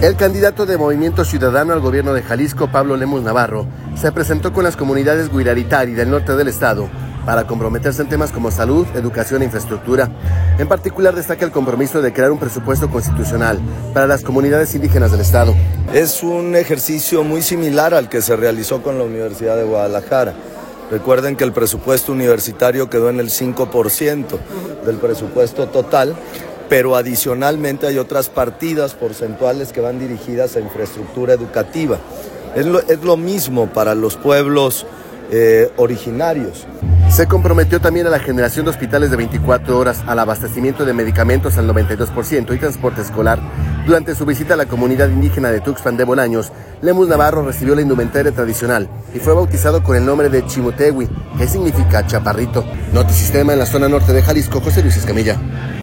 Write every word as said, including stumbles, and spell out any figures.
El candidato de Movimiento Ciudadano al gobierno de Jalisco, Pablo Lemus Navarro, se presentó con las comunidades Huiraritari del norte del estado para comprometerse en temas como salud, educación e infraestructura. En particular destaca el compromiso de crear un presupuesto constitucional para las comunidades indígenas del estado. Es un ejercicio muy similar al que se realizó con la Universidad de Guadalajara. Recuerden que el presupuesto universitario quedó en el cinco por ciento del presupuesto total, pero adicionalmente hay otras partidas porcentuales que van dirigidas a infraestructura educativa. Es lo, es lo mismo para los pueblos eh, originarios. Se comprometió también a la generación de hospitales de veinticuatro horas, al abastecimiento de medicamentos al noventa y dos por ciento y transporte escolar. Durante su visita a la comunidad indígena de Tuxpan de Bolaños, Lemus Navarro recibió la indumentaria tradicional y fue bautizado con el nombre de Chimutewi, que significa chaparrito. Notisistema en la zona norte de Jalisco, José Luis Escamilla.